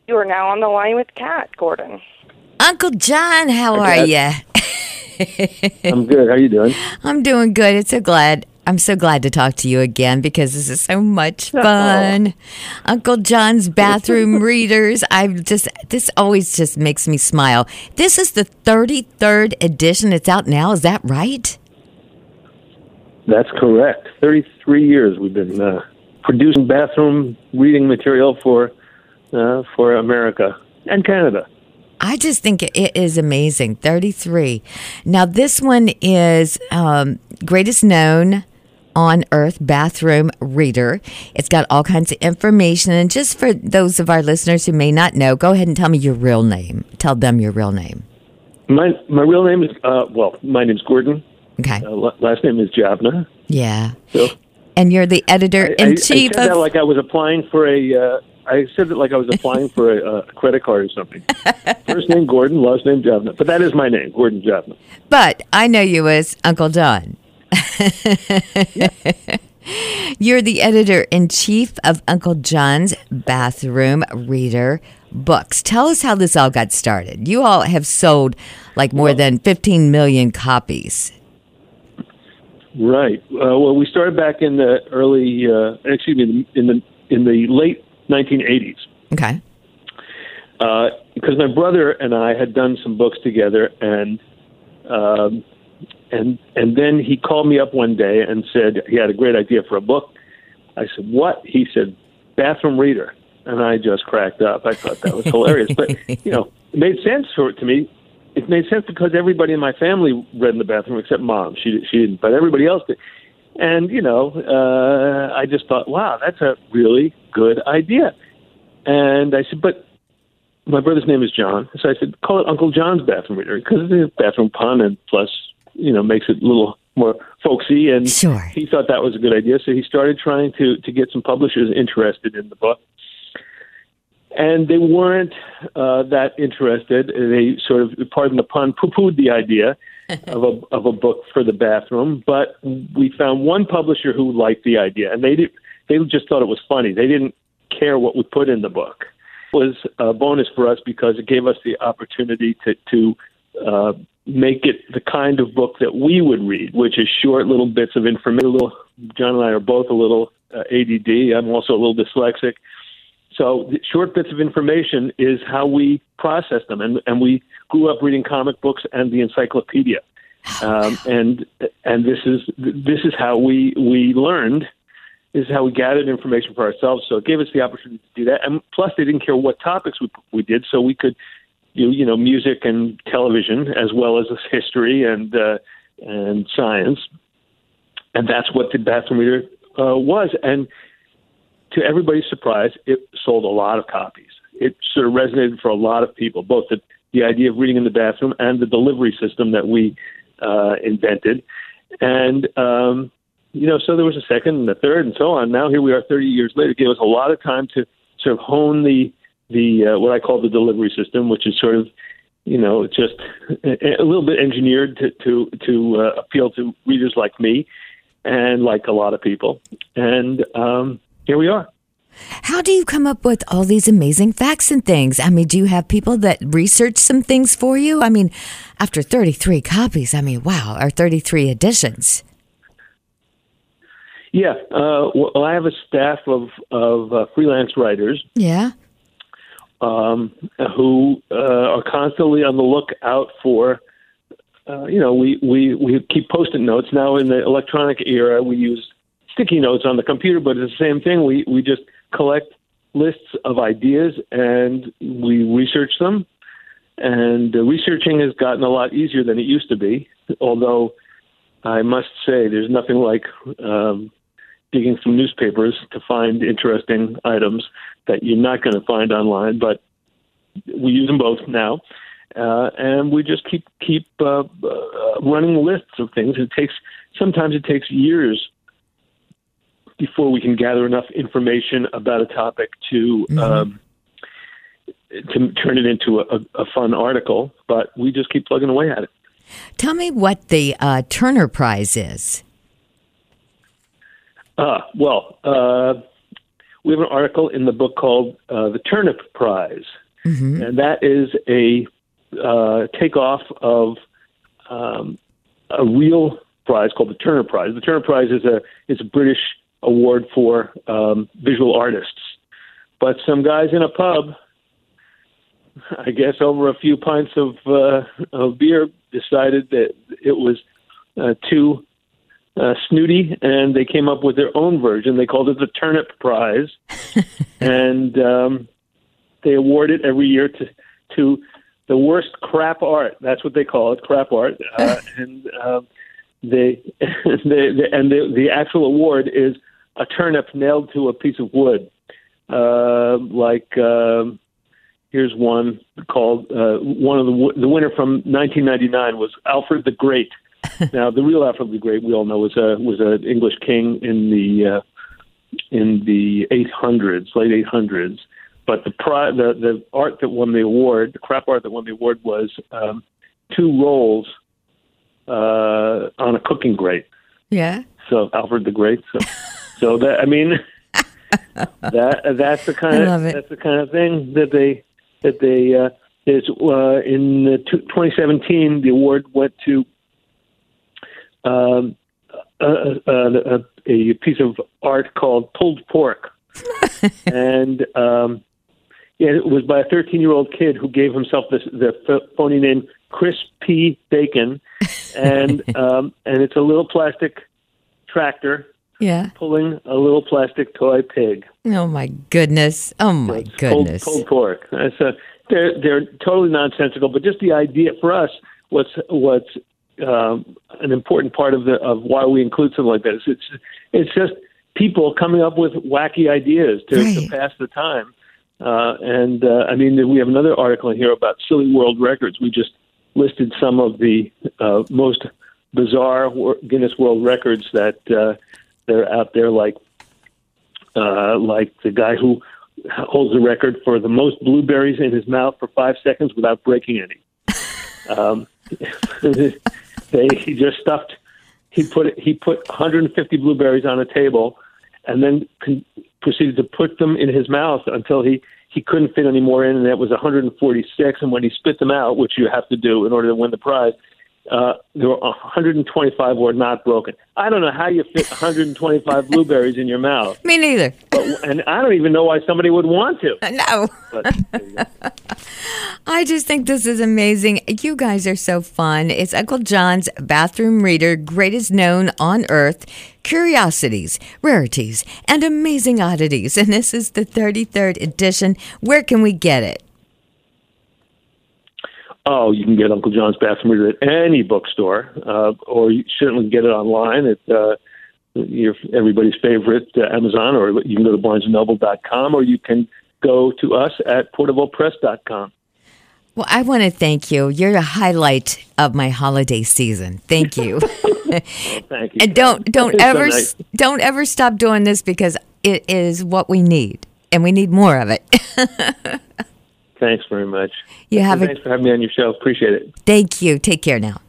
You are now on the line with Kat Gordon. Uncle John, how are you? I'm good. How you doing? I'm doing good. I'm so glad to talk to you again because this is so much fun. Uncle John's Bathroom Readers. This always just makes me smile. This is the 33rd edition. It's out now. Is that right? That's correct. 33 years we've been producing bathroom reading material for America and Canada. I just think it is amazing. 33. Now, this one is Greatest Known on Earth Bathroom Reader. It's got all kinds of information. And just for those of our listeners who may not know, go ahead and tell me your real name. Tell them your real name. My real name is, my name's Gordon. Okay. Last name is Javna. Yeah. So and you're the editor-in-chief I said that like I was applying for a credit card or something. First name Gordon, last name Javna. But that is my name, Gordon Javna. But I know you as Uncle John. You're the editor-in-chief of Uncle John's Bathroom Reader books. Tell us how this all got started. You all have sold like more than 15 million copies. Right. Well, we started back in the in the late 1980s. Okay. Because my brother and I had done some books together, and then he called me up one day and said he had a great idea for a book. I said, "What?" He said, "Bathroom Reader," and I just cracked up. I thought that was hilarious, but it made sense to me. It made sense because everybody in my family read in the bathroom except Mom. She didn't, but everybody else did. And, I just thought, wow, that's a really good idea. And I said, but my brother's name is John. So I said, call it Uncle John's Bathroom Reader because it's a bathroom pun and plus, makes it a little more folksy. And sure. He thought that was a good idea. So he started trying to get some publishers interested in the book. And they weren't that interested. They sort of, pardon the pun, poo-pooed the idea of a book for the bathroom. But we found one publisher who liked the idea, and they just thought it was funny. They didn't care what we put in the book. It was a bonus for us because it gave us the opportunity to make it the kind of book that we would read, which is short little bits of information. John and I are both a little ADD. I'm also a little dyslexic. So the short bits of information is how we process them, and we grew up reading comic books and the encyclopedia, and this is how we learned. This is how we gathered information for ourselves. So it gave us the opportunity to do that, and plus they didn't care what topics we did, so we could do music and television as well as history and science, and that's what the Bathroom Reader was. And to everybody's surprise, it sold a lot of copies. It sort of resonated for a lot of people, both the idea of reading in the bathroom and the delivery system that we invented. And, so there was a second and a third and so on. Now here we are 30 years later. It gave us a lot of time to sort of hone the what I call the delivery system, which is sort of, just a little bit engineered to appeal to readers like me and like a lot of people. And, here we are. How do you come up with all these amazing facts and things? I mean, do you have people that research some things for you? I mean, after 33 copies, wow, or 33 editions. Yeah. Well, I have a staff of freelance writers. Yeah. Who are constantly on the lookout for, we keep Post-it notes. Now in the electronic era, we use sticky notes on the computer, but it's the same thing. We just collect lists of ideas and we research them. And researching has gotten a lot easier than it used to be, although I must say there's nothing like digging through newspapers to find interesting items that you're not going to find online, but we use them both now. And we just keep running lists of things. Sometimes it takes years before we can gather enough information about a topic to turn it into a fun article, but we just keep plugging away at it. Tell me what the Turner Prize is. Well, we have an article in the book called The Turnip Prize. And that is a takeoff of a real prize called the Turner Prize. The Turner Prize is a British award for visual artists. But some guys in a pub, I guess over a few pints of beer, decided that it was too snooty, and they came up with their own version. They called it the Turnip Prize, and they award it every year to the worst crap art. That's what they call it, crap art. And the actual award is a turnip nailed to a piece of wood. Here's one called one of the winner from 1999 was Alfred the Great. Now, the real Alfred the Great, we all know, was an English king in the 800s, late 800s. But the art that won the award, the crap art that won the award, was 2 rolls on a cooking grate. Yeah. So Alfred the Great. So that, I mean, that's the kind of thing that they is in 2017. The award went to a piece of art called Pulled Pork, and it was by a 13-year-old kid who gave himself the phony name Chris P. Bacon, and it's a little plastic tractor. Yeah, pulling a little plastic toy pig. Oh my goodness! Oh my goodness! Pulled pork. They're totally nonsensical, but just the idea for us, what's an important part of why we include something like that. It's just people coming up with wacky ideas to pass the time. I mean, we have another article in here about silly world records. We just listed some of the most bizarre Guinness World Records that they're out there, like the guy who holds the record for the most blueberries in his mouth for 5 seconds without breaking any. He just stuffed. He put 150 blueberries on a table, and then proceeded to put them in his mouth until he couldn't fit any more in, and that was 146. And when he spit them out, which you have to do in order to win the prize, there were 125 were not broken. I don't know how you fit 125 blueberries in your mouth. Me neither. And I don't even know why somebody would want to. No. But, I just think this is amazing. You guys are so fun. It's Uncle John's Bathroom Reader, greatest known on earth. Curiosities, rarities, and amazing oddities. And this is the 33rd edition. Where can we get it? Oh, you can get Uncle John's Bathroom Reader at any bookstore, or you certainly get it online at everybody's favorite Amazon, or you can go to BarnesandNoble.com, or you can go to us at PortablePress.com. Well, I want to thank you. You're the highlight of my holiday season. Thank you. Thank you. And don't ever stop doing this, because it is what we need, and we need more of it. Thanks very much. Thanks for having me on your show. Appreciate it. Thank you. Take care now.